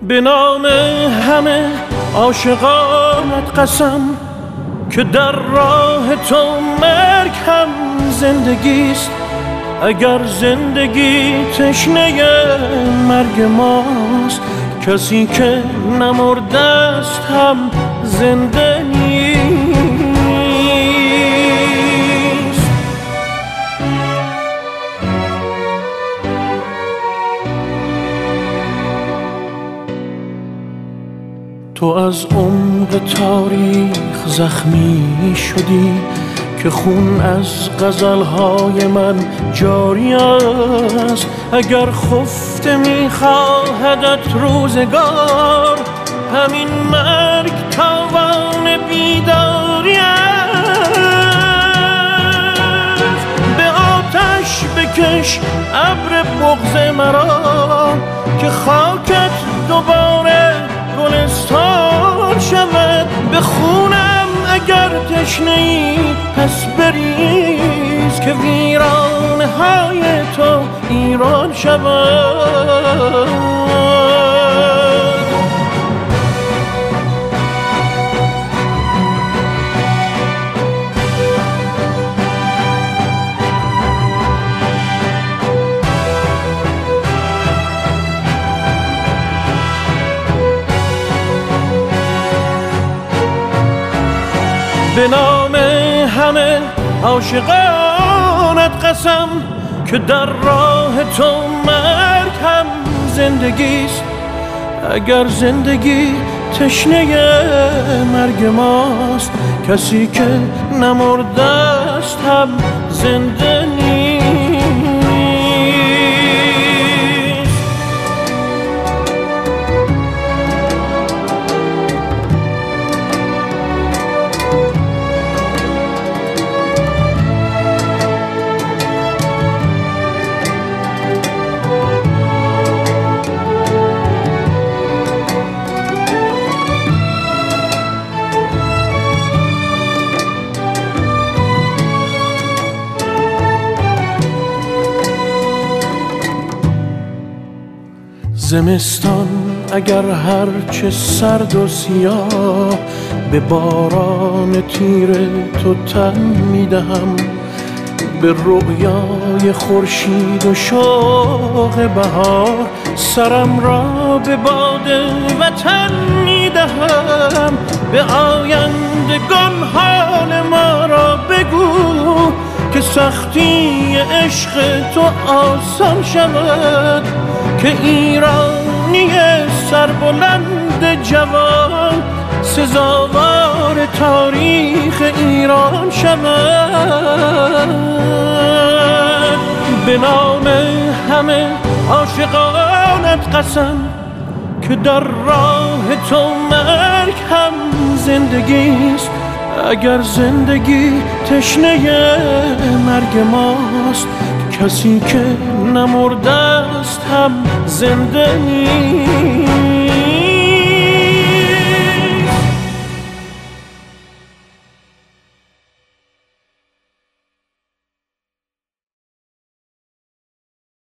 به نام همه عاشقانت قسم که در راه تو مرگ هم زندگیست. اگر زندگی تشنه مرگ ماست، کسی که نمرده است هم زنده نیست. تو از عمق تاریخ زخمی شدی که خون از غزلهای من جاری است. اگر خفته میخواهدت روزگار، همین مرگ تاوان بیداری است. به آتش بکش ابر بغض مرا که خاکت دوباره گلستان شود. به خونم اگر تشنه‌ای پس بریز که ویرانه های تو ایران شود. به نام همه عاشقانت قسم که در راه تو مرگ هم زندگیست. اگر زندگی تشنه مرگ ماست، کسی که نمرده است هم زنده نیست. زمستان اگر هرچه سرد و سیاه، به باران تیر تو تن میدهم. به رؤیای خورشید و شوق بهار، سرم را به باد وطن میدهم. به آیندگان حال ما را بگو که سختی عشق تو آسان شود. که ایرانی سربلند جوان سزاوار تاریخ ایران شود. به نام همه عاشقانت قسم که در راه تو مرگ هم زندگیست. اگر زندگی تشنه مرگ ماست، کسی که نمرده است هم زنده نیست.